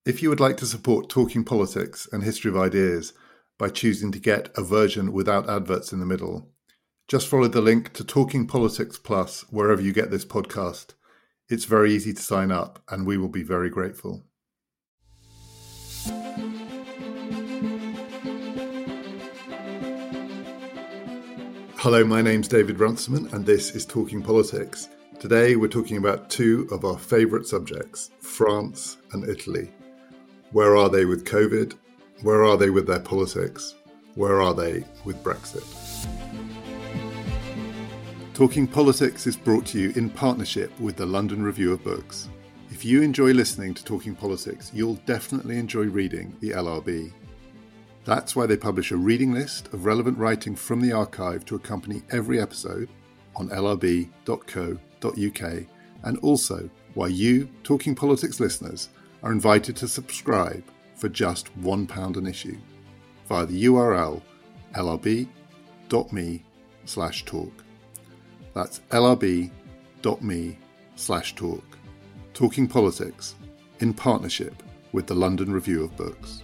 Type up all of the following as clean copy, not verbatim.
If you would like to support Talking Politics and History of Ideas by choosing to get a version without adverts in the middle, just follow the link to Talking Politics Plus wherever you get this podcast. It's very easy to sign up, and we will be very grateful. Hello, my name's David Runciman, and this is Talking Politics. Today we're talking about two of our favourite subjects, France and Italy. Where are they with COVID? Where are they with their politics? Where are they with Brexit? Talking Politics is brought to you in partnership with the London Review of Books. If you enjoy listening to Talking Politics, you'll definitely enjoy reading the LRB. That's why they publish a reading list of relevant writing from the archive to accompany every episode on lrb.co.uk, and also why you, Talking Politics listeners, are invited to subscribe for just £1 an issue via the URL lrb.me/talk. That's lrb.me/talk. Talking Politics in partnership with the London Review of Books.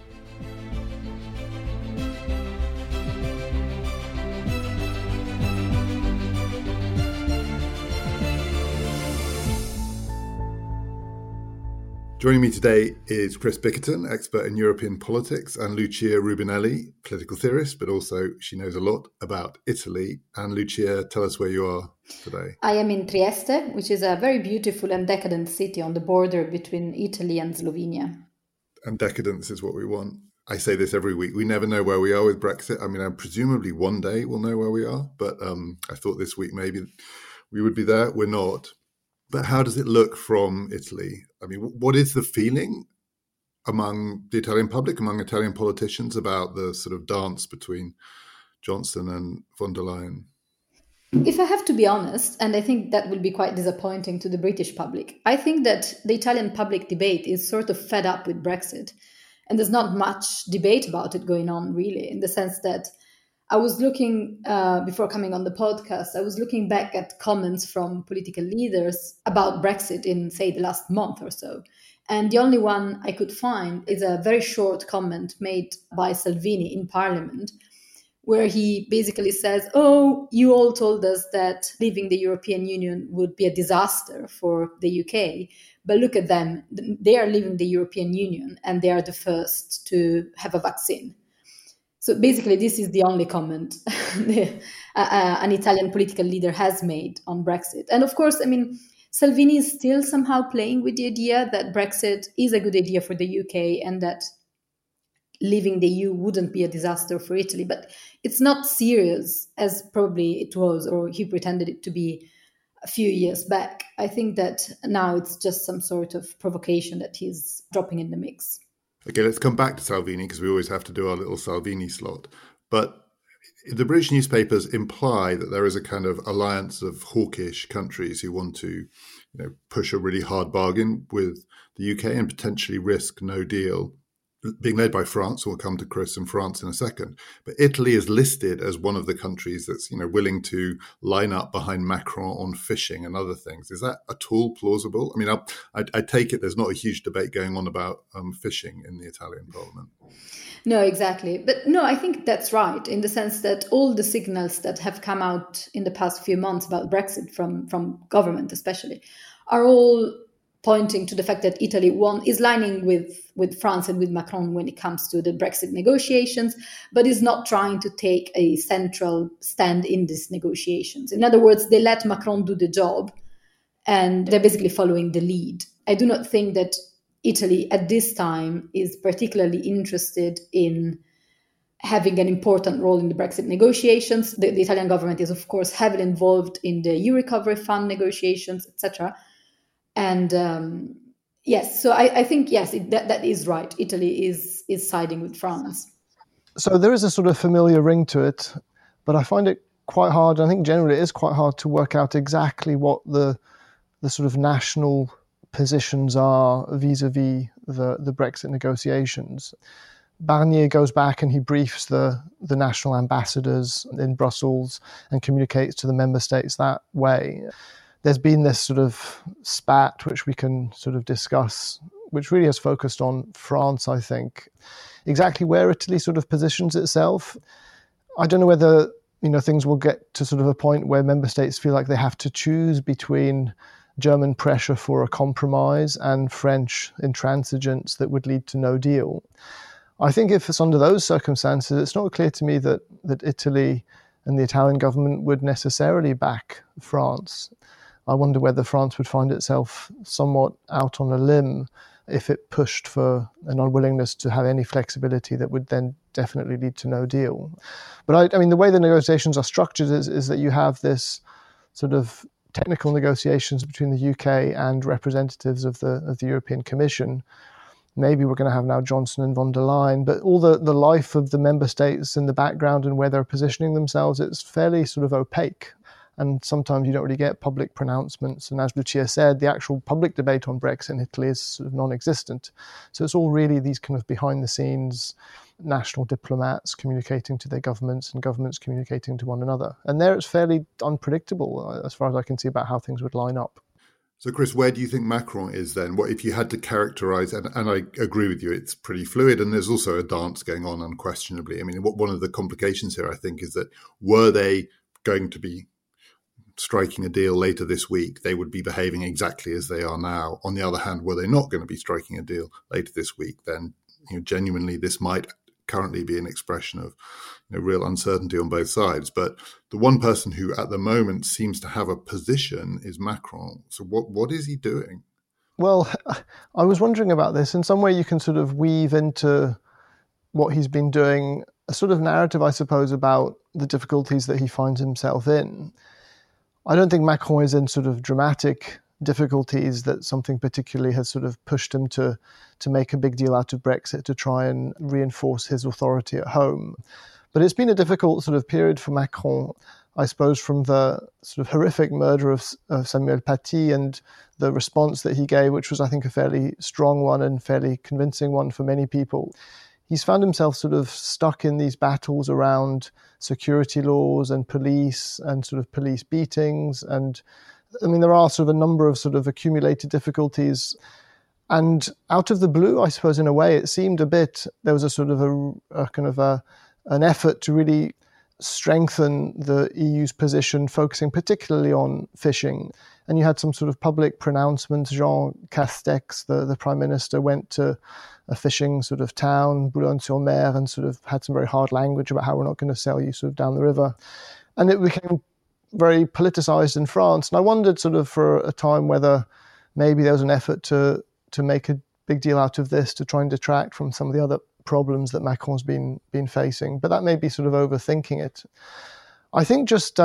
Joining me today is Chris Bickerton, expert in European politics, and Lucia Rubinelli, political theorist, but also she knows a lot about Italy. And Lucia, tell us where you are today. I am in Trieste, which is a very beautiful and decadent city on the border between Italy and Slovenia. And decadence is what we want. I say this every week. We never know where we are with Brexit. I mean, presumably one day we'll know where we are, but I thought this week maybe we would be there. We're not. But how does it look from Italy? I mean, what is the feeling among the Italian public, among Italian politicians about the sort of dance between Johnson and von der Leyen? If I have to be honest, and I think that will be quite disappointing to the British public, I think that the Italian public debate is sort of fed up with Brexit. And there's not much debate about it going on, really, in the sense that I was looking, before coming on the podcast, I was looking back at comments from political leaders about Brexit in, say, the last month or so. And the only one I could find is a very short comment made by Salvini in Parliament, where he basically says, oh, you all told us that leaving the European Union would be a disaster for the UK. But look at them. They are leaving the European Union and they are the first to have a vaccine. So basically, this is the only comment an Italian political leader has made on Brexit. And of course, I mean, Salvini is still somehow playing with the idea that Brexit is a good idea for the UK and that leaving the EU wouldn't be a disaster for Italy. But it's not serious as probably it was, or he pretended it to be a few years back. I think that now it's just some sort of provocation that he's dropping in the mix. Okay, let's come back to Salvini because we always have to do our little Salvini slot. But the British newspapers imply that there is a kind of alliance of hawkish countries who want to, push a really hard bargain with the UK and potentially risk no deal, being led by France. We'll come to Chris and France in a second. But Italy is listed as one of the countries that's, willing to line up behind Macron on fishing and other things. Is that at all plausible? I mean, I take it there's not a huge debate going on about fishing in the Italian parliament. No, exactly. But no, I think that's right, in the sense that all the signals that have come out in the past few months about Brexit from government especially are all pointing to the fact that Italy is lining with France and with Macron when it comes to the Brexit negotiations, but is not trying to take a central stand in these negotiations. In other words, they let Macron do the job and they're basically following the lead. I do not think that Italy at this time is particularly interested in having an important role in the Brexit negotiations. The Italian government is, of course, heavily involved in the EU Recovery Fund negotiations, etc. And yes, so I think, yes, that is right. Italy is siding with France. So there is a sort of familiar ring to it, but I find it quite hard. I think generally it is quite hard to work out exactly what the sort of national positions are vis-a-vis the Brexit negotiations. Barnier goes back and he briefs the national ambassadors in Brussels and communicates to the member states that way. There's been this sort of spat, which we can sort of discuss which really has focused on France, I think. Exactly where Italy sort of positions itself, I don't know whether things will get to sort of a point where member states feel like they have to choose between German pressure for a compromise and French intransigence that would lead to no deal. I think if it's under those circumstances, it's not clear to me that Italy and the Italian government would necessarily back France. I wonder whether France would find itself somewhat out on a limb if it pushed for an unwillingness to have any flexibility that would then definitely lead to no deal. But I mean, the way the negotiations are structured is that you have this sort of technical negotiations between the UK and representatives of the European Commission. Maybe we're going to have now Johnson and von der Leyen, but all the life of the member states in the background and where they're positioning themselves, it's fairly sort of opaque. And sometimes you don't really get public pronouncements. And as Lucia said, the actual public debate on Brexit in Italy is sort of non-existent. So it's all really these kind of behind-the-scenes national diplomats communicating to their governments and governments communicating to one another. And there it's fairly unpredictable, as far as I can see, about how things would line up. So, Chris, where do you think Macron is then? What if you had to characterise, and I agree with you, it's pretty fluid, and there's also a dance going on, unquestionably. I mean, one of the complications here, I think, is that were they going to be striking a deal later this week, they would be behaving exactly as they are now. On the other hand, were they not going to be striking a deal later this week, then genuinely this might currently be an expression of real uncertainty on both sides. But the one person who at the moment seems to have a position is Macron. So what is he doing? Well, I was wondering about this. In some way you can sort of weave into what he's been doing a sort of narrative, I suppose, about the difficulties that he finds himself in. I don't think Macron is in sort of dramatic difficulties that something particularly has sort of pushed him to make a big deal out of Brexit to try and reinforce his authority at home. But it's been a difficult sort of period for Macron, I suppose, from the sort of horrific murder of Samuel Paty and the response that he gave, which was, I think, a fairly strong one and fairly convincing one for many people. He's found himself sort of stuck in these battles around security laws and police and sort of police beatings. And I mean, there are sort of a number of sort of accumulated difficulties. And out of the blue, I suppose, in a way, it seemed a bit, there was a sort of an effort to really strengthen the EU's position, focusing particularly on fishing. And you had some sort of public pronouncements. Jean Castex, the Prime Minister, went to a fishing sort of town, Boulogne-sur-Mer, and sort of had some very hard language about how we're not going to sell you sort of down the river. And it became very politicized in France. And I wondered sort of for a time whether maybe there was an effort to make a big deal out of this, to try and detract from some of the other problems that Macron's been facing. But that may be sort of overthinking it. I think just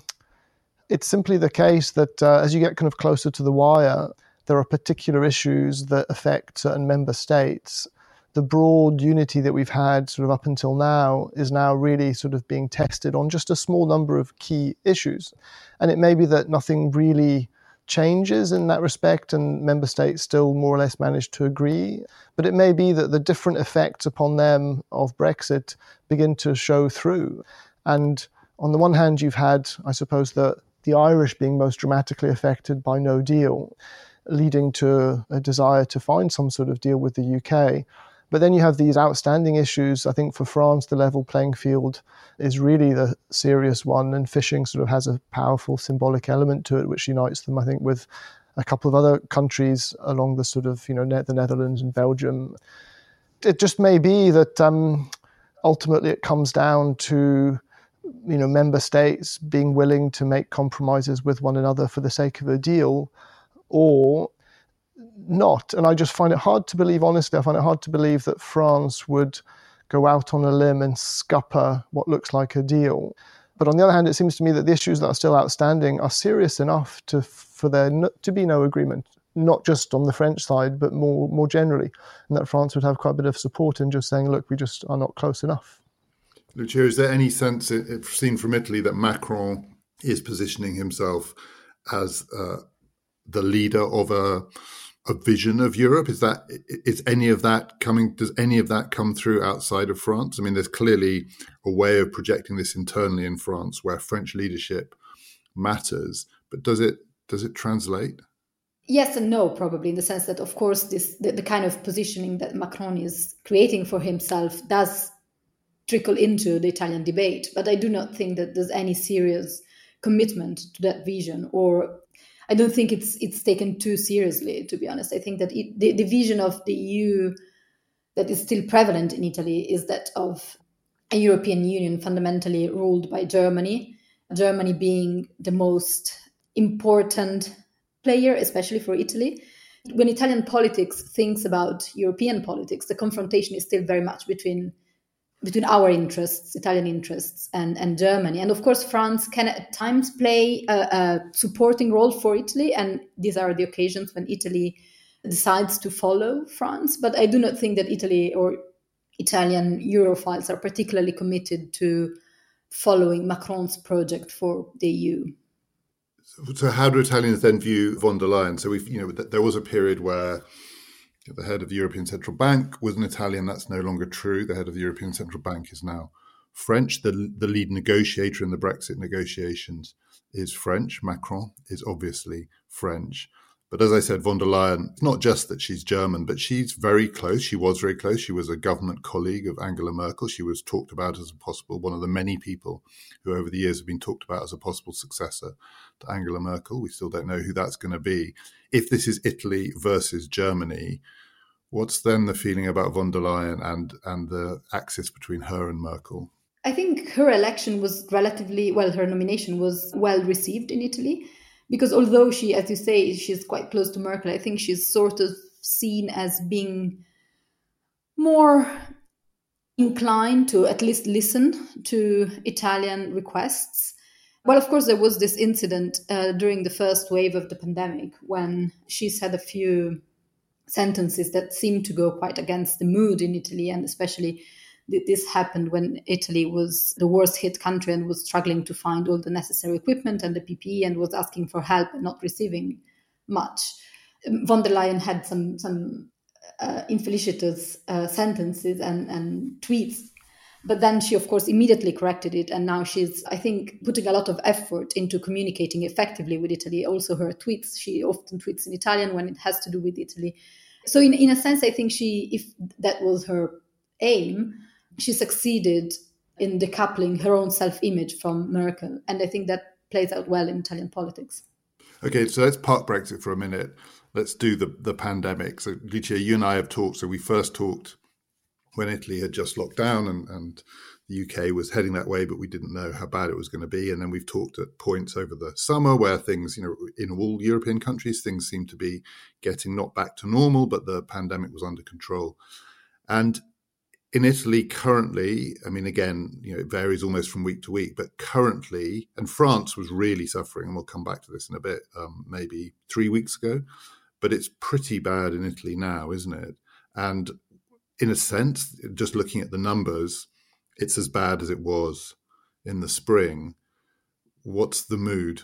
it's simply the case that as you get kind of closer to the wire, there are particular issues that affect certain member states. The broad unity that we've had sort of up until now is now really sort of being tested on just a small number of key issues. And it may be that nothing really changes in that respect and member states still more or less manage to agree. But it may be that the different effects upon them of Brexit begin to show through. And on the one hand, you've had, I suppose, the Irish being most dramatically affected by no deal, leading to a desire to find some sort of deal with the UK. But then you have these outstanding issues. I think for France, the level playing field is really the serious one, and fishing sort of has a powerful symbolic element to it, which unites them, I think, with a couple of other countries along the sort of, the Netherlands and Belgium. It just may be that ultimately it comes down to, member states being willing to make compromises with one another for the sake of a deal, or not. And I just find it hard to believe, honestly, I find it hard to believe that France would go out on a limb and scupper what looks like a deal. But on the other hand, it seems to me that the issues that are still outstanding are serious enough for there to be no agreement, not just on the French side, but more generally, and that France would have quite a bit of support in just saying, look, we just are not close enough. Lucia, is there any sense, seen from Italy, that Macron is positioning himself as the leader of a vision of Europe? Does any of that come through outside of France? I mean, there's clearly a way of projecting this internally in France where French leadership matters, but does it translate? Yes and no, probably, in the sense that, of course, the kind of positioning that Macron is creating for himself does trickle into the Italian debate. But I do not think that there's any serious commitment to that vision, or I don't think it's taken too seriously, to be honest. I think that the vision of the EU that is still prevalent in Italy is that of a European Union fundamentally ruled by Germany, Germany being the most important player, especially for Italy. When Italian politics thinks about European politics, the confrontation is still very much between our interests, Italian interests, and Germany. And of course, France can at times play a supporting role for Italy, and these are the occasions when Italy decides to follow France. But I do not think that Italy or Italian Europhiles are particularly committed to following Macron's project for the EU. So how do Italians then view von der Leyen? So there was a period where the head of the European Central Bank was an Italian. That's no longer true. The head of the European Central Bank is now French. The lead negotiator in the Brexit negotiations is French. Macron is obviously French. But as I said, von der Leyen, it's not just that she's German, but she's very close. She was very close. She was a government colleague of Angela Merkel. She was talked about as one of the many people who over the years have been talked about as a possible successor to Angela Merkel. We still don't know who that's going to be. If this is Italy versus Germany, what's then the feeling about von der Leyen and the axis between her and Merkel? I think her election was her nomination was well received in Italy. Because although she, as you say, she's quite close to Merkel, I think she's sort of seen as being more inclined to at least listen to Italian requests. Well, of course, there was this incident during the first wave of the pandemic when she said a few sentences that seemed to go quite against the mood in Italy, and especially this happened when Italy was the worst hit country and was struggling to find all the necessary equipment and the PPE and was asking for help and not receiving much. Von der Leyen had some infelicitous sentences and tweets, but then she, of course, immediately corrected it. And now she's, I think, putting a lot of effort into communicating effectively with Italy. Also her tweets, she often tweets in Italian when it has to do with Italy. So in a sense, I think if that was her aim, she succeeded in decoupling her own self-image from Merkel. And I think that plays out well in Italian politics. Okay, so let's park Brexit for a minute. Let's do the pandemic. So, Lucia, you and I have talked. So we first talked when Italy had just locked down and the UK was heading that way, but we didn't know how bad it was going to be. And then we've talked at points over the summer where things, in all European countries, things seem to be getting not back to normal, but the pandemic was under control. And in Italy currently, I mean, again, it varies almost from week to week, but currently, and France was really suffering, and we'll come back to this in a bit, maybe 3 weeks ago, but it's pretty bad in Italy now, isn't it? And in a sense, just looking at the numbers, it's as bad as it was in the spring. What's the mood?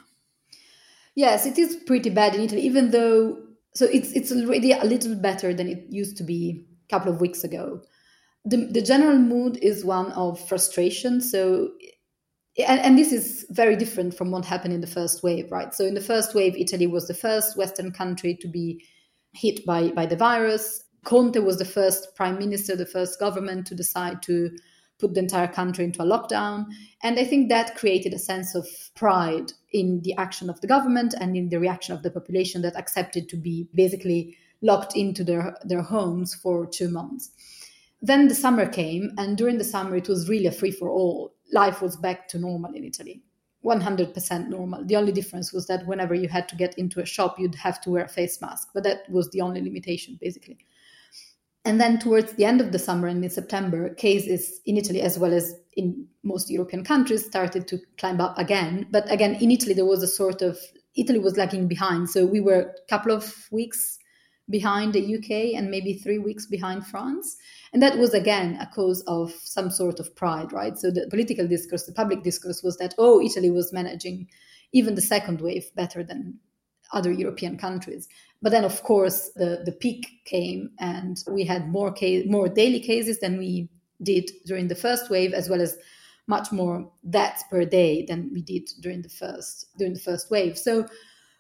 Yes, it is pretty bad in Italy, even though, so it's already a little better than it used to be a couple of weeks ago. The general mood is one of frustration. So, and this is very different from what happened in the first wave, right? So in the first wave, Italy was the first Western country to be hit by the virus. Conte was the first prime minister, the first government to decide to put the entire country into a lockdown. And I think that created a sense of pride in the action of the government and in the reaction of the population that accepted to be basically locked into their homes for 2 months. Then the summer came, and during the summer, it was really a free-for-all. Life was back to normal in Italy, 100% normal. The only difference was that whenever you had to get into a shop, you'd have to wear a face mask, but that was the only limitation, basically. And then towards the end of the summer and mid-September, cases in Italy, as well as in most European countries, started to climb up again. But again, in Italy, there was Italy was lagging behind. So we were a couple of weeks behind the UK and maybe 3 weeks behind France. And that was, again, a cause of some sort of pride, right? So the political discourse, the public discourse was that, Italy was managing even the second wave better than other European countries. But then, of course, the peak came and we had more daily cases than we did during the first wave, as well as much more deaths per day than we did during the first wave. So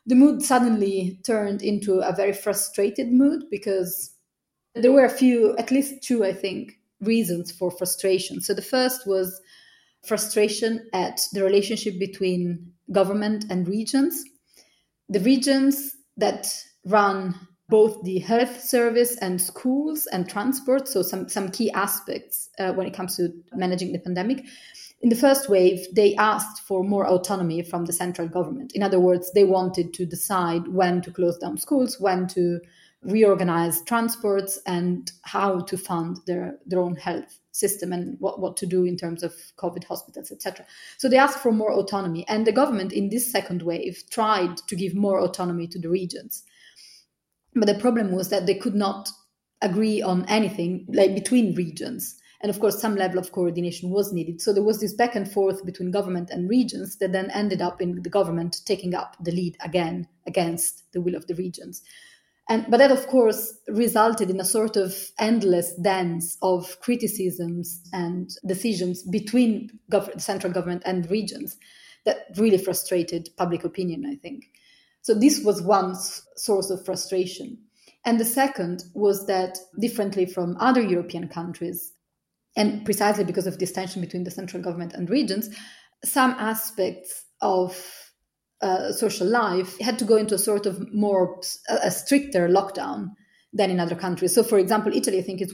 the mood suddenly turned into a very frustrated mood because there were a few, at least two, I think, reasons for frustration. So the first was frustration at the relationship between government and regions. The regions that run both the health service and schools and transport, so some key aspects when it comes to managing the pandemic. In the first wave, they asked for more autonomy from the central government. In other words, they wanted to decide when to close down schools, when to reorganize transports, and how to fund their own health system and what to do in terms of COVID hospitals, etc. So they asked for more autonomy. And the government in this second wave tried to give more autonomy to the regions. But the problem was that they could not agree on anything like between regions. And of course, some level of coordination was needed. So there was this back and forth between government and regions that then ended up in the government taking up the lead again against the will of the regions. But that, of course, resulted in a sort of endless dance of criticisms and decisions between central government and regions that really frustrated public opinion, I think. So this was one source of frustration. And the second was that, differently from other European countries, and precisely because of this tension between the central government and regions, some aspects of social life had to go into a sort of a stricter lockdown than in other countries. So, for example, Italy, I think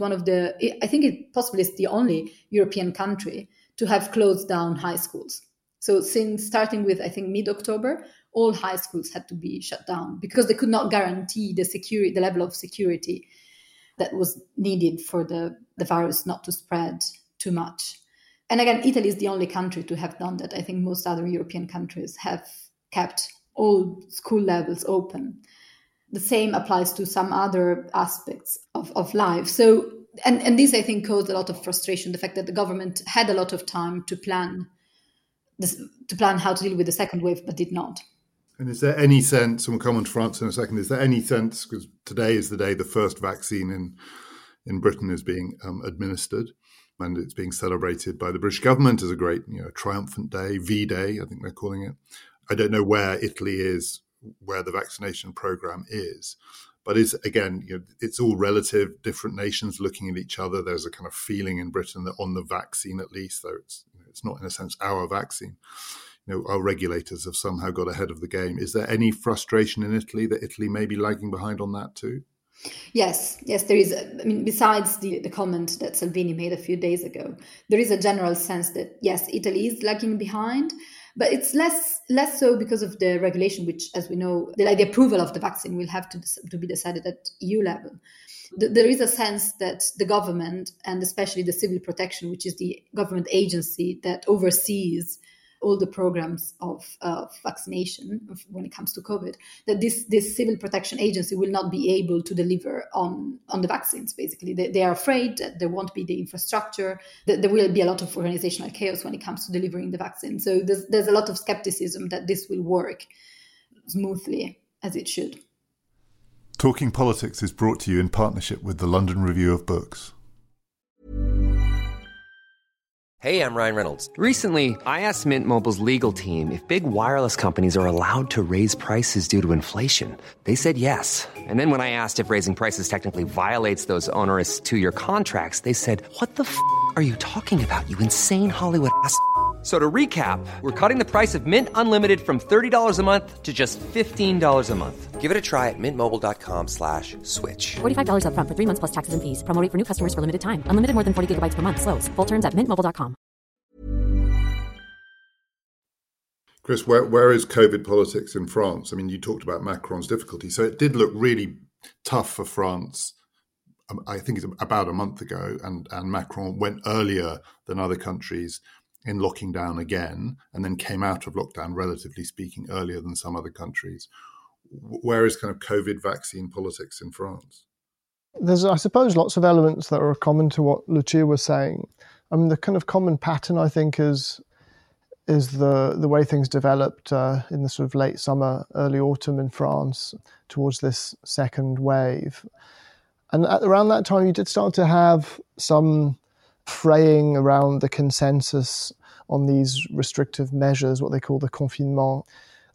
it possibly is the only European country to have closed down high schools. So since starting with, I think, mid-October, all high schools had to be shut down because they could not guarantee the level of security that was needed for the virus not to spread too much. And again, Italy is the only country to have done that. I think most other European countries have kept all school levels open. The same applies to some other aspects of life. So, and this, I think, caused a lot of frustration, the fact that the government had a lot of time to plan how to deal with the second wave, but did not. And is there any sense, and we'll come on to France in a second, is there any sense, because today is the day the first vaccine in Britain is being administered, and it's being celebrated by the British government as a great, triumphant day, V-Day, I think they're calling it. I don't know where Italy is, where the vaccination program is, but it's all relative, different nations looking at each other. There's a kind of feeling in Britain that on the vaccine, at least, though it's not in a sense our vaccine, our regulators have somehow got ahead of the game. Is there any frustration in Italy that Italy may be lagging behind on that too? Yes, there is. Besides the comment that Salvini made a few days ago, there is a general sense that, yes, Italy is lagging behind, but it's less so because of the regulation, which, as we know, the approval of the vaccine will have to be decided at EU level. There is a sense that the government, and especially the Civil Protection, which is the government agency that oversees all the programs of vaccination when it comes to COVID, that this Civil Protection Agency will not be able to deliver on the vaccines, basically. They are afraid that there won't be the infrastructure, that there will be a lot of organizational chaos when it comes to delivering the vaccine. So there's a lot of skepticism that this will work smoothly as it should. Talking Politics is brought to you in partnership with the London Review of Books. Hey, I'm Ryan Reynolds. Recently, I asked Mint Mobile's legal team if big wireless companies are allowed to raise prices due to inflation. They said yes. And then when I asked if raising prices technically violates those onerous 2-year contracts, they said, "What the f*** are you talking about, you insane Hollywood ass?" So to recap, we're cutting the price of Mint Unlimited from $30 a month to just $15 a month. Give it a try at mintmobile.com/switch. $45 up front for 3 months plus taxes and fees. Promo rate for new customers for limited time. Unlimited more than 40 gigabytes per month. Slows full terms at mintmobile.com. Chris, where is COVID politics in France? You talked about Macron's difficulty. So it did look really tough for France, I think it's about a month ago, and Macron went earlier than other countries in locking down again, and then came out of lockdown, relatively speaking, earlier than some other countries. Where is kind of COVID vaccine politics in France? There's, I suppose, lots of elements that are common to what Lucia was saying. The kind of common pattern, I think, is the way things developed in the sort of late summer, early autumn in France towards this second wave. And around that time, you did start to have some fraying around the consensus on these restrictive measures, what they call the confinement.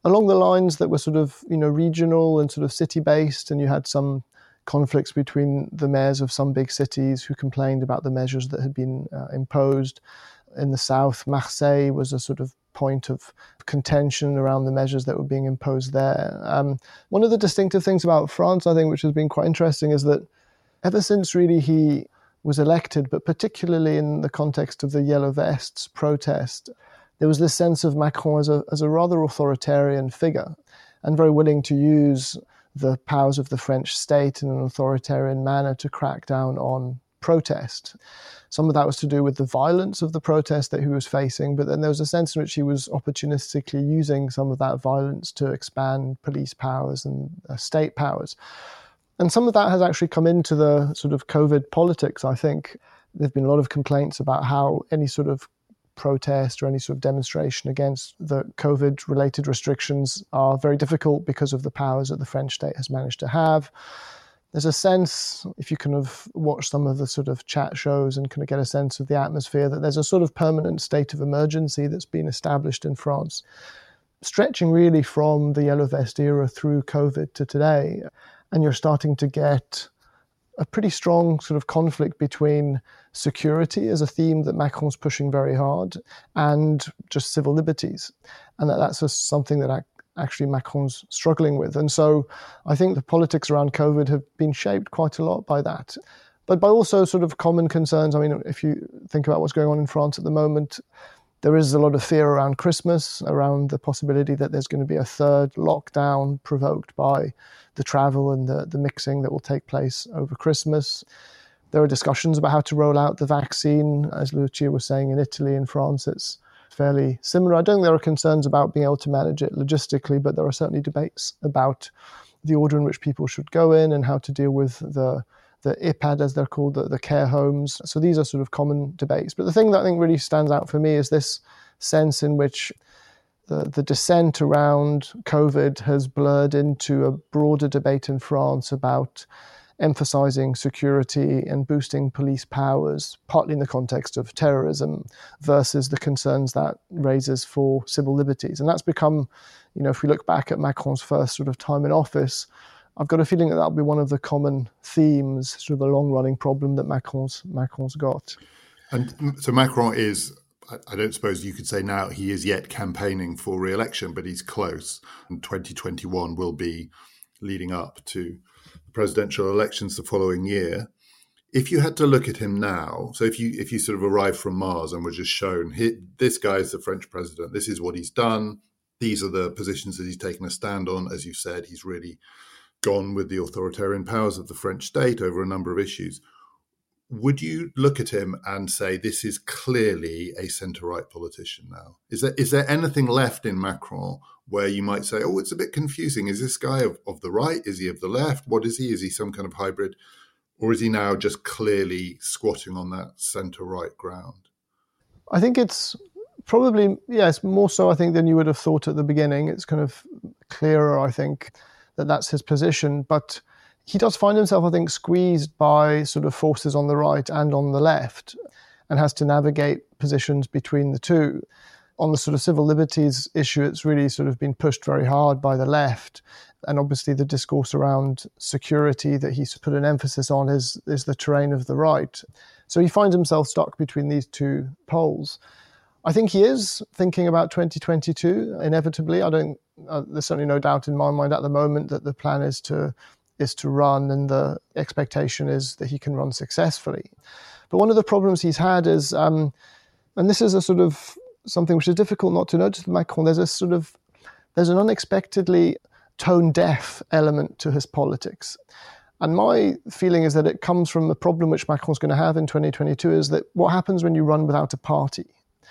along the lines that were sort of, regional and sort of city-based, and you had some conflicts between the mayors of some big cities who complained about the measures that had been imposed. In the south, Marseille was a sort of point of contention around the measures that were being imposed there. One of the distinctive things about France, I think, which has been quite interesting, is that ever since really he was elected, but particularly in the context of the Yellow Vests protest, there was this sense of Macron as a rather authoritarian figure and very willing to use the powers of the French state in an authoritarian manner to crack down on protest. Some of that was to do with the violence of the protest that he was facing, but then there was a sense in which he was opportunistically using some of that violence to expand police powers and state powers. And some of that has actually come into the sort of COVID politics, I think. There have been a lot of complaints about how any sort of protest or any sort of demonstration against the COVID-related restrictions are very difficult because of the powers that the French state has managed to have. There's a sense, if you kind of watch some of the sort of chat shows and kind of get a sense of the atmosphere, that there's a sort of permanent state of emergency that's been established in France, stretching really from the Yellow Vest era through COVID to today. And you're starting to get a pretty strong sort of conflict between security as a theme that Macron's pushing very hard and just civil liberties. And that's just something that actually Macron's struggling with. And so I think the politics around COVID have been shaped quite a lot by that. But by also sort of common concerns. I mean, if you think about what's going on in France at the moment, there is a lot of fear around Christmas, around the possibility that there's going to be a third lockdown provoked by the travel and the mixing that will take place over Christmas. There are discussions about how to roll out the vaccine. As Lucia was saying, in Italy and France, it's fairly similar. I don't think there are concerns about being able to manage it logistically, but there are certainly debates about the order in which people should go in and how to deal with the EHPAD, as they're called, the care homes. So these are sort of common debates. But the thing that I think really stands out for me is this sense in which the dissent around COVID has blurred into a broader debate in France about emphasizing security and boosting police powers, partly in the context of terrorism, versus the concerns that raises for civil liberties. And that's become, if we look back at Macron's first sort of time in office, I've got a feeling that that'll be one of the common themes, sort of a long-running problem that Macron's got. And so Macron is, I don't suppose you could say now he is yet campaigning for re-election, but he's close. And 2021 will be leading up to the presidential elections the following year. If you had to look at him now, so if you sort of arrived from Mars and were just shown, this guy is the French president, this is what he's done, these are the positions that he's taken a stand on, as you said, he's really gone with the authoritarian powers of the French state over a number of issues. Would you look at him and say this is clearly a centre-right politician now? Is there anything left in Macron where you might say, oh, it's a bit confusing. Is this guy of the right? Is he of the left? What is he? Is he some kind of hybrid? Or is he now just clearly squatting on that centre-right ground? I think it's probably, it's more so, I think, than you would have thought at the beginning. It's kind of clearer, I think, that that's his position. But he does find himself, I think, squeezed by sort of forces on the right and on the left, and has to navigate positions between the two. On the sort of civil liberties issue, it's really sort of been pushed very hard by the left. And obviously the discourse around security that he's put an emphasis on is the terrain of the right. So he finds himself stuck between these two poles. I think he is thinking about 2022, inevitably. There's certainly no doubt in my mind at the moment that the plan is to run, and the expectation is that he can run successfully. But one of the problems he's had is, and this is a sort of something which is difficult not to notice with Macron, there's an unexpectedly tone-deaf element to his politics. And my feeling is that it comes from the problem which Macron's going to have in 2022, is that what happens when you run without a party?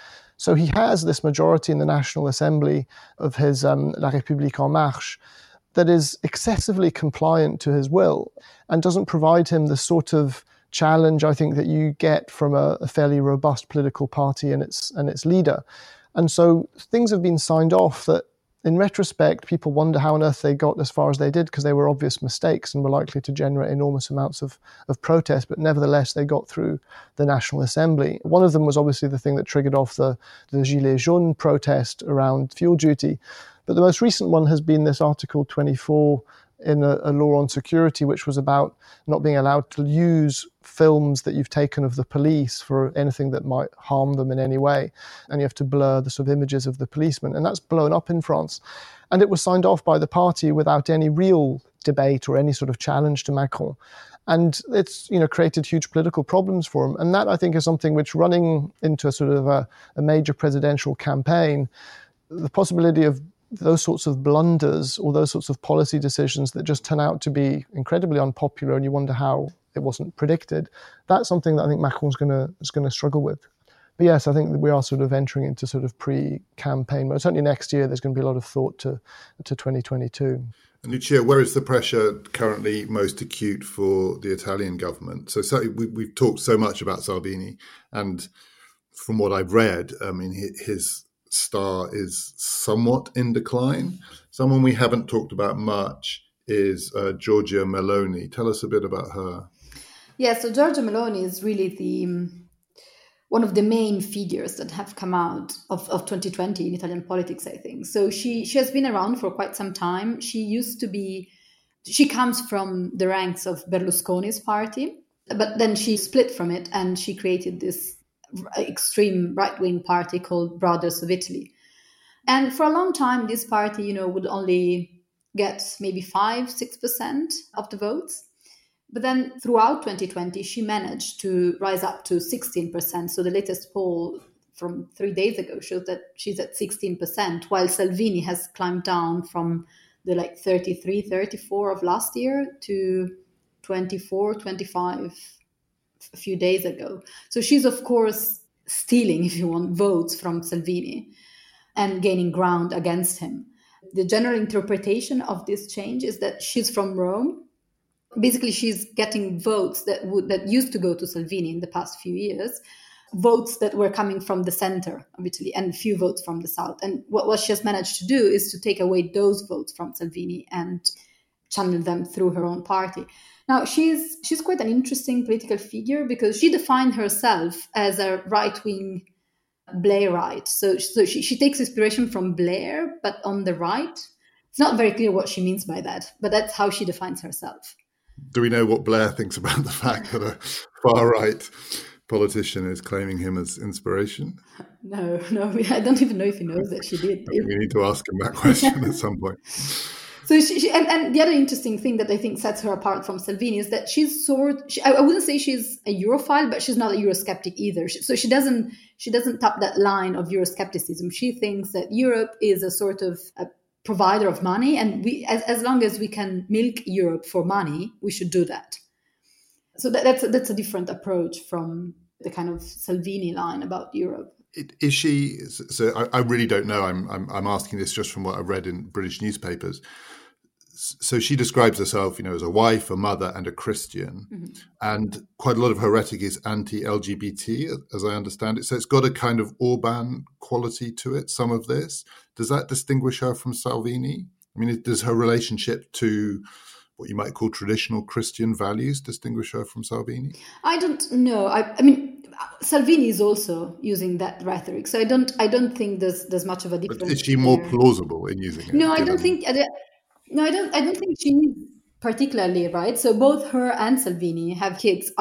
So he has this majority in the National Assembly of his La République En Marche that is excessively compliant to his will and doesn't provide him the sort of challenge, I think, that you get from a fairly robust political party and its leader. And so things have been signed off that in retrospect, people wonder how on earth they got as far as they did, because they were obvious mistakes and were likely to generate enormous amounts of protest, but nevertheless they got through the National Assembly. One of them was obviously the thing that triggered off the Gilets jaunes protest around fuel duty, but the most recent one has been this Article 24 in a law on security, which was about not being allowed to use films that you've taken of the police for anything that might harm them in any way. And you have to blur the sort of images of the policemen. And that's blown up in France. And it was signed off by the party without any real debate or any sort of challenge to Macron. And it's, created huge political problems for him. And that, I think, is something which, running into a sort of a major presidential campaign, the possibility of those sorts of blunders or those sorts of policy decisions that just turn out to be incredibly unpopular and you wonder how it wasn't predicted, that's something that I think Macron's is going to struggle with. But yes, I think that we are sort of entering into sort of pre-campaign mode. Certainly next year, there's going to be a lot of thought to 2022. And Lucia, where is the pressure currently most acute for the Italian government? So we've talked so much about Salvini, and from what I've read, I mean, his star is somewhat in decline. Someone we haven't talked about much is Giorgia Meloni. Tell us a bit about her. Yeah, so Giorgia Meloni is really one of the main figures that have come out of 2020 in Italian politics, I think. So she has been around for quite some time. She comes from the ranks of Berlusconi's party, but then she split from it and she created this extreme right-wing party called Brothers of Italy. And for a long time, this party, would only get maybe 5-6% of the votes. But then throughout 2020, she managed to rise up to 16%. So the latest poll from 3 days ago shows that she's at 16%, while Salvini has climbed down from the 33, 34 of last year to 24, 25 a few days ago. So she's, of course, stealing, if you want, votes from Salvini and gaining ground against him. The general interpretation of this change is that she's from Rome. Basically, she's getting votes that used to go to Salvini in the past few years, votes that were coming from the center of Italy and few votes from the south. And what she has managed to do is to take away those votes from Salvini and channel them through her own party. Now, she's quite an interesting political figure because she defined herself as a right-wing Blairite. So she takes inspiration from Blair, but on the right. It's not very clear what she means by that, but that's how she defines herself. Do we know what Blair thinks about the fact that a far-right politician is claiming him as inspiration? No, I don't even know if he knows that she did. We need to ask him that question at some point. So and the other interesting thing that I think sets her apart from Salvini is that I wouldn't say she's a Europhile, but she's not a Eurosceptic either. So she doesn't tap that line of Euroscepticism. She thinks that Europe is a sort of a provider of money, and we, as long as we can milk Europe for money, we should do that. So that's a different approach from the kind of Salvini line about Europe. Is she? So I really don't know. I'm asking this just from what I've read in British newspapers. So she describes herself, as a wife, a mother, and a Christian, and quite a lot of her rhetoric is anti-LGBT, as I understand it. So it's got a kind of Orban quality to it. Some of this, does that distinguish her from Salvini? I mean, does her relationship to what you might call traditional Christian values distinguish her from Salvini? I don't know. I mean, Salvini is also using that rhetoric, so I don't think there's much of a difference. But is she more plausible in using it? No, I don't think. No, I don't think she's particularly right. So both her and Salvini have kids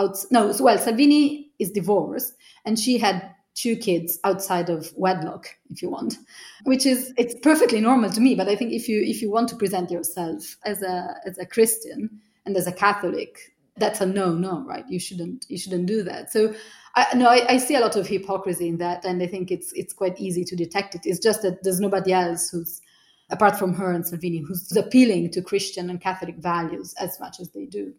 Salvini is divorced and she had 2 kids outside of wedlock, if you want, it's perfectly normal to me. But I think if you want to present yourself as a Christian and as a Catholic, that's a no, right? You shouldn't do that. So I see a lot of hypocrisy in that, and I think it's quite easy to detect it. It's just that there's nobody else who's, apart from her and Salvini, who's appealing to Christian and Catholic values as much as they do.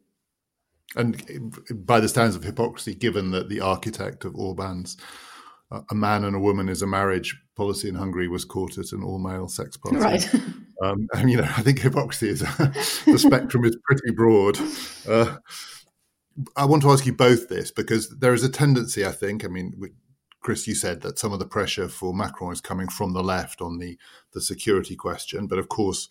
And by the standards of hypocrisy, given that the architect of Orban's a man and a woman is a marriage policy in Hungary was caught at an all-male sex party. Right. I think hypocrisy is the spectrum is pretty broad. I want to ask you both this because there is a tendency, I think, Chris, you said that some of the pressure for Macron is coming from the left on the security question. But of course,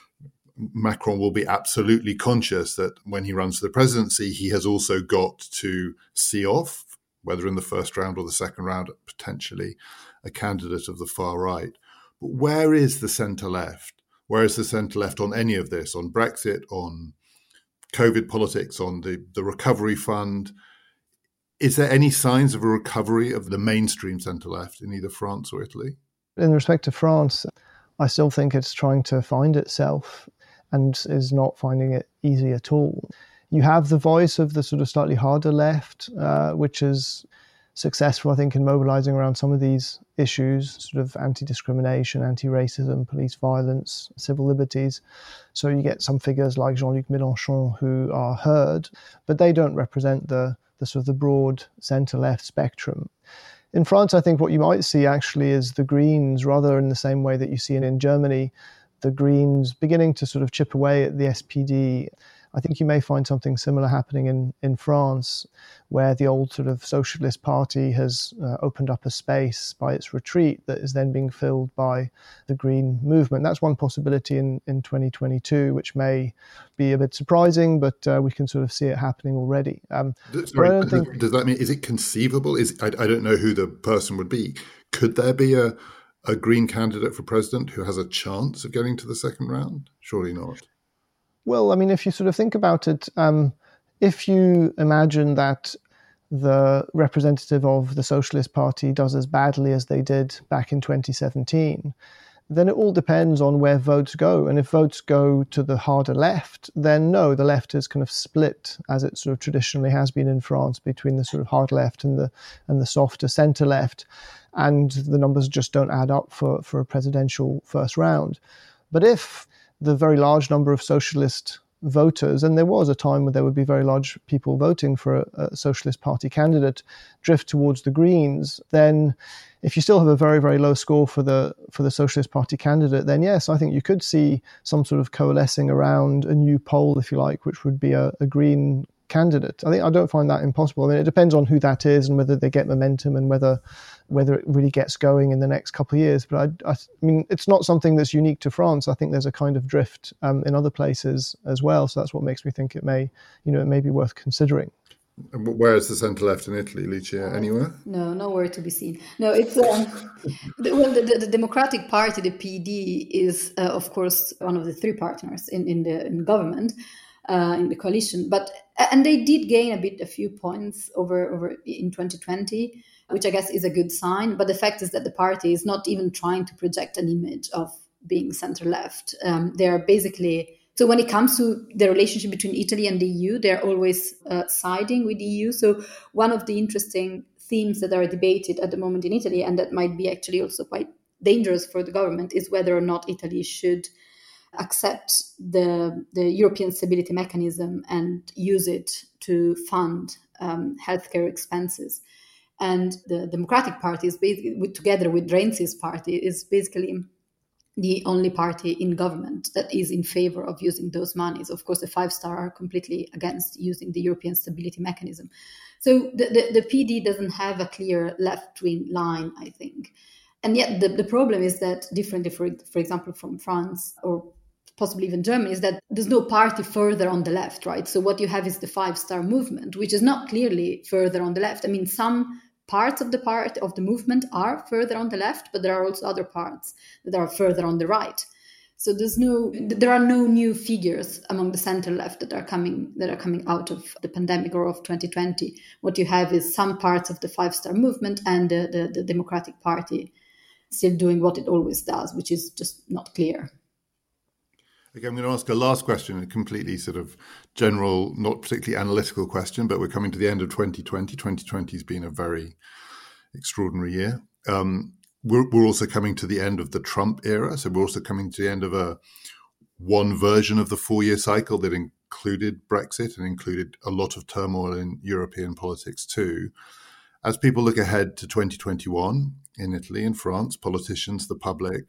Macron will be absolutely conscious that when he runs for the presidency, he has also got to see off, whether in the first round or the second round, potentially a candidate of the far right. But where is the centre left? Where is the centre left on any of this, on Brexit, on COVID politics, on the recovery fund? Is there any signs of a recovery of the mainstream centre left in either France or Italy? In respect to France, I still think it's trying to find itself and is not finding it easy at all. You have the voice of the sort of slightly harder left, which is successful, I think, in mobilising around some of these issues, sort of anti-discrimination, anti-racism, police violence, civil liberties. So you get some figures like Jean-Luc Mélenchon who are heard, but they don't represent the sort of the broad centre-left spectrum. In France, I think what you might see actually is the Greens, rather in the same way that you see it in Germany, the Greens beginning to sort of chip away at the SPD. I think you may find something similar happening in France, where the old sort of socialist party has opened up a space by its retreat that is then being filled by the Green movement. That's one possibility in 2022, which may be a bit surprising, but we can sort of see it happening already. Does that mean, is it conceivable? I don't know who the person would be. Could there be a Green candidate for president who has a chance of getting to the second round? Surely not. Well, I mean, if you sort of think about it, if you imagine that the representative of the Socialist Party does as badly as they did back in 2017, then it all depends on where votes go. And if votes go to the harder left, then no, the left is kind of split, as it sort of traditionally has been in France, between the sort of hard left and the softer centre left. And the numbers just don't add up for a presidential first round. But if the very large number of socialist voters, and there was a time when there would be very large people voting for a Socialist Party candidate, drift towards the Greens, then if you still have a very, very low score for the Socialist Party candidate, then yes, I think you could see some sort of coalescing around a new pole, if you like, which would be a Green candidate. I don't find that impossible. I mean, it depends on who that is and whether they get momentum and whether it really gets going in the next couple of years. But I mean, it's not something that's unique to France. I think there's a kind of drift in other places as well. So that's what makes me think it may be worth considering. And where is the centre left in Italy, Lucia? Anywhere? No, nowhere to be seen. No, it's the Democratic Party, the PD, is of course one of the three partners in government. In the coalition, and they did gain a few points over in 2020, which I guess is a good sign. But the fact is that the party is not even trying to project an image of being centre-left. They are basically, so when it comes to the relationship between Italy and the EU, they're always siding with the EU. So one of the interesting themes that are debated at the moment in Italy, and that might be actually also quite dangerous for the government, is whether or not Italy should accept the European Stability Mechanism and use it to fund healthcare expenses. And the Democratic Party is basically, together with Renzi's party, is basically the only party in government that is in favor of using those monies. Of course, the Five Star are completely against using the European Stability Mechanism. So the PD doesn't have a clear left-wing line, I think. And yet the problem is that, differently, for example, from France or possibly even Germany, is that there's no party further on the left, right? So what you have is the Five Star movement, which is not clearly further on the left. I mean, some parts of the movement are further on the left, but there are also other parts that are further on the right. So there are no new figures among the center left that are coming out of the pandemic or of 2020. What you have is some parts of the Five Star movement and the Democratic Party still doing what it always does, which is just not clear. Okay, I'm going to ask a last question, a completely sort of general, not particularly analytical question, but we're coming to the end of 2020. 2020 has been a very extraordinary year. We're also coming to the end of the Trump era. So we're also coming to the end of one version of the 4-year cycle that included Brexit and included a lot of turmoil in European politics too. As people look ahead to 2021 in Italy and France, politicians, the public,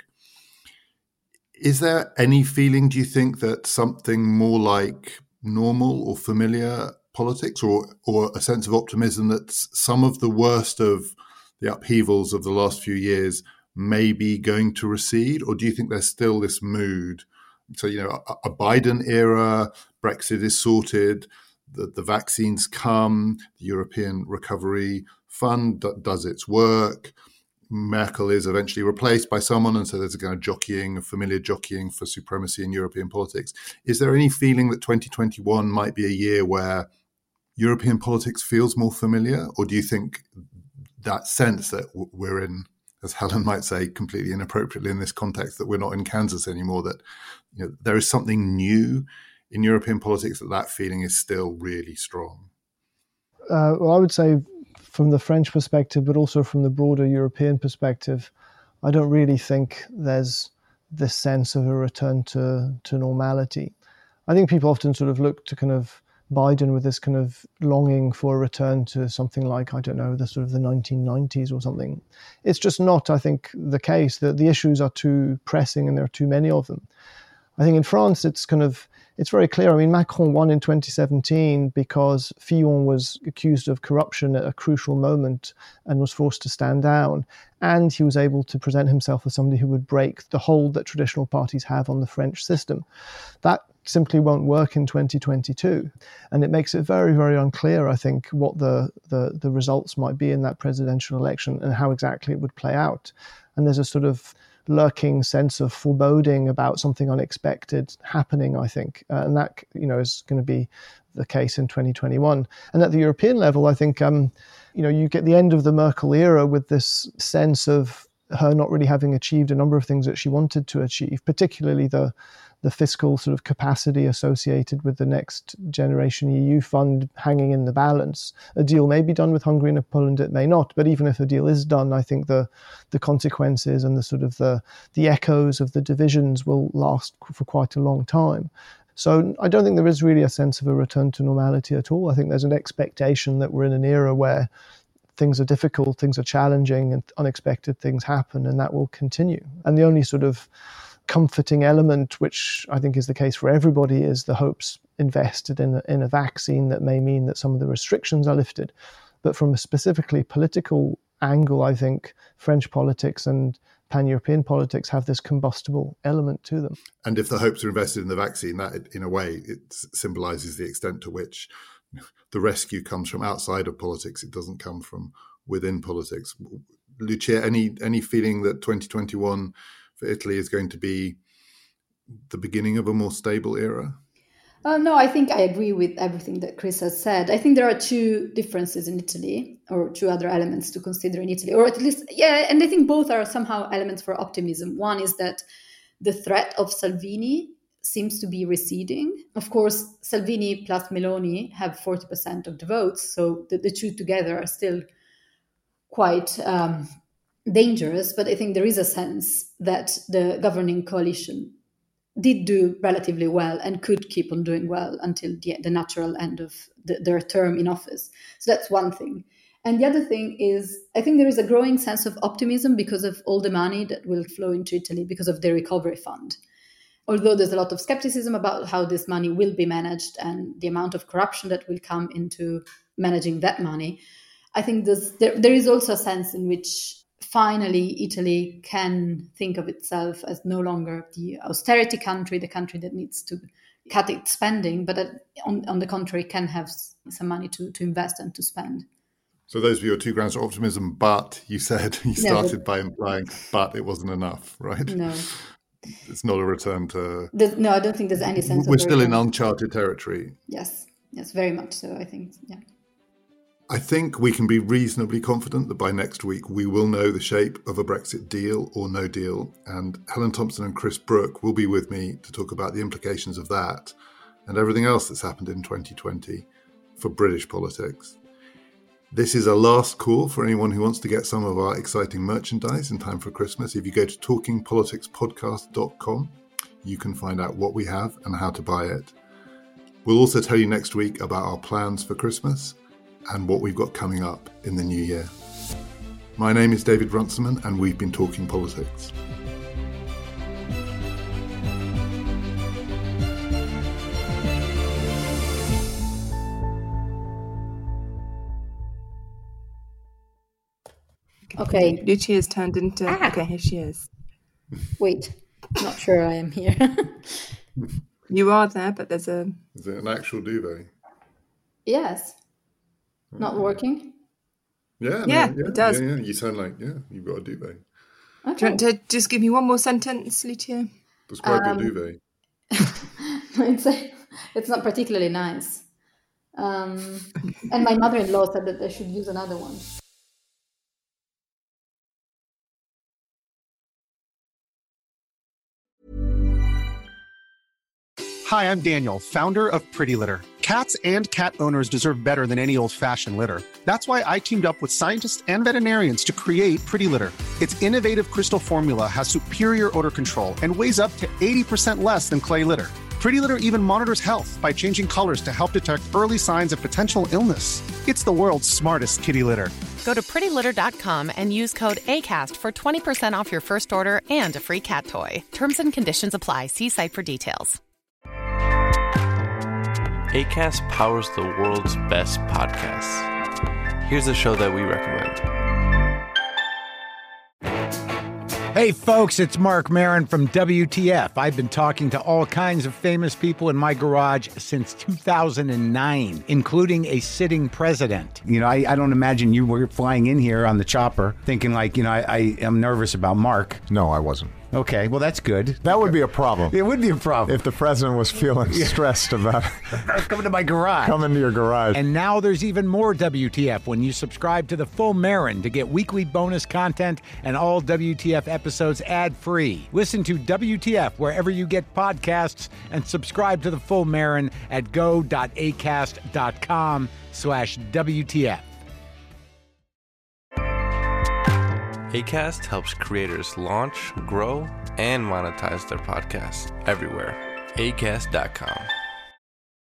is there any feeling, do you think, that something more like normal or familiar politics or a sense of optimism that some of the worst of the upheavals of the last few years may be going to recede? Or do you think there's still this mood? So, a Biden era, Brexit is sorted, the vaccines come, the European Recovery Fund does its work, Merkel is eventually replaced by someone, and so there's a kind of familiar jockeying for supremacy in European politics. Is there any feeling that 2021 might be a year where European politics feels more familiar? Or do you think that sense that we're in, as Helen might say completely inappropriately in this context, that we're not in Kansas anymore, that there is something new in European politics, that feeling is still really strong? Well, I would say from the French perspective, but also from the broader European perspective, I don't really think there's this sense of a return to normality. I think people often sort of look to kind of Biden with this kind of longing for a return to something like, I don't know, the sort of the 1990s or something. It's just not, I think, the case. That the issues are too pressing and there are too many of them. I think in France, it's very clear. I mean, Macron won in 2017 because Fillon was accused of corruption at a crucial moment and was forced to stand down. And he was able to present himself as somebody who would break the hold that traditional parties have on the French system. That simply won't work in 2022. And it makes it very, very unclear, I think, what the results might be in that presidential election and how exactly it would play out. And there's a sort of lurking sense of foreboding about something unexpected happening, I think. And that, is going to be the case in 2021. And at the European level, I think, you get the end of the Merkel era with this sense of her not really having achieved a number of things that she wanted to achieve, particularly the fiscal sort of capacity associated with the Next Generation EU fund hanging in the balance. A deal may be done with Hungary and Poland, it may not, but even if a deal is done, I think the consequences and the sort of the echoes of the divisions will last for quite a long time. So I don't think there is really a sense of a return to normality at all. I think there's an expectation that we're in an era where things are difficult, things are challenging, and unexpected things happen, and that will continue. And the only sort of comforting element, which I think is the case for everybody, is the hopes invested in a vaccine that may mean that some of the restrictions are lifted. But from a specifically political angle, I think French politics and pan-European politics have this combustible element to them. And if the hopes are invested in the vaccine, that in a way it symbolises the extent to which the rescue comes from outside of politics. It doesn't come from within politics. Lucia, any feeling that 2021 for Italy is going to be the beginning of a more stable era? No, I think I agree with everything that Chris has said. I think there are two differences in Italy, or two other elements to consider in Italy, or at least, and I think both are somehow elements for optimism. One is that the threat of Salvini seems to be receding. Of course, Salvini plus Meloni have 40% of the votes, so the two together are still quite dangerous, but I think there is a sense that the governing coalition did do relatively well and could keep on doing well until the natural end of their term in office. So that's one thing. And the other thing is, I think there is a growing sense of optimism because of all the money that will flow into Italy because of the recovery fund. Although there's a lot of skepticism about how this money will be managed and the amount of corruption that will come into managing that money, I think there is also a sense in which finally Italy can think of itself as no longer the austerity country, the country that needs to cut its spending, but on the contrary can have some money to invest and to spend. So those were your two grounds of optimism, but you said, you started by implying, but it wasn't enough, right? No. It's not a return to... No, I don't think there's any sense of... We're still in uncharted territory. Yes, very much so, I think, yeah. I think we can be reasonably confident that by next week we will know the shape of a Brexit deal or no deal, and Helen Thompson and Chris Brooke will be with me to talk about the implications of that and everything else that's happened in 2020 for British politics. This is a last call for anyone who wants to get some of our exciting merchandise in time for Christmas. If you go to talkingpoliticspodcast.com, you can find out what we have and how to buy it. We'll also tell you next week about our plans for Christmas and what we've got coming up in the new year. My name is David Runciman, and we've been talking politics. Okay. Lucia has turned into... Okay, here she is. Wait, not sure I am here. You are there, but there's a... Is it an actual duvet? Yes. Not working? Yeah, it does. Yeah. You sound like, you've got a duvet. Okay. Do you want to just give me one more sentence, Lucia? Describe your duvet. It's not particularly nice. And my mother-in-law said that I should use another one. Hi, I'm Daniel, founder of Pretty Litter. Cats and cat owners deserve better than any old-fashioned litter. That's why I teamed up with scientists and veterinarians to create Pretty Litter. Its innovative crystal formula has superior odor control and weighs up to 80% less than clay litter. Pretty Litter even monitors health by changing colors to help detect early signs of potential illness. It's the world's smartest kitty litter. Go to prettylitter.com and use code ACAST for 20% off your first order and a free cat toy. Terms and conditions apply. See site for details. Acast powers the world's best podcasts. Here's a show that we recommend. Hey folks, it's Mark Maron from WTF. I've been talking to all kinds of famous people in my garage since 2009, including a sitting president. You know, I don't imagine you were flying in here on the chopper thinking like, I am nervous about Mark. No, I wasn't. Okay, well, that's good. That would be a problem. It would be a problem. If the president was feeling stressed about coming to my garage. Coming to your garage. And now there's even more WTF when you subscribe to the Full Marin to get weekly bonus content and all WTF episodes ad-free. Listen to WTF wherever you get podcasts and subscribe to the Full Marin at go.acast.com/WTF. Acast helps creators launch, grow, and monetize their podcasts everywhere. Acast.com.